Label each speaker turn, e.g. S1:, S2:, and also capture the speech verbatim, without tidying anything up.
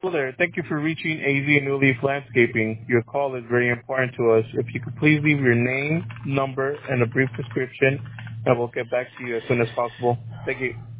S1: Hello there. Thank you for reaching A Z New Leaf Landscaping. Your call is very important to us. If you could please leave your name, number, and a brief description, and we'll get back to you as soon as possible. Thank you.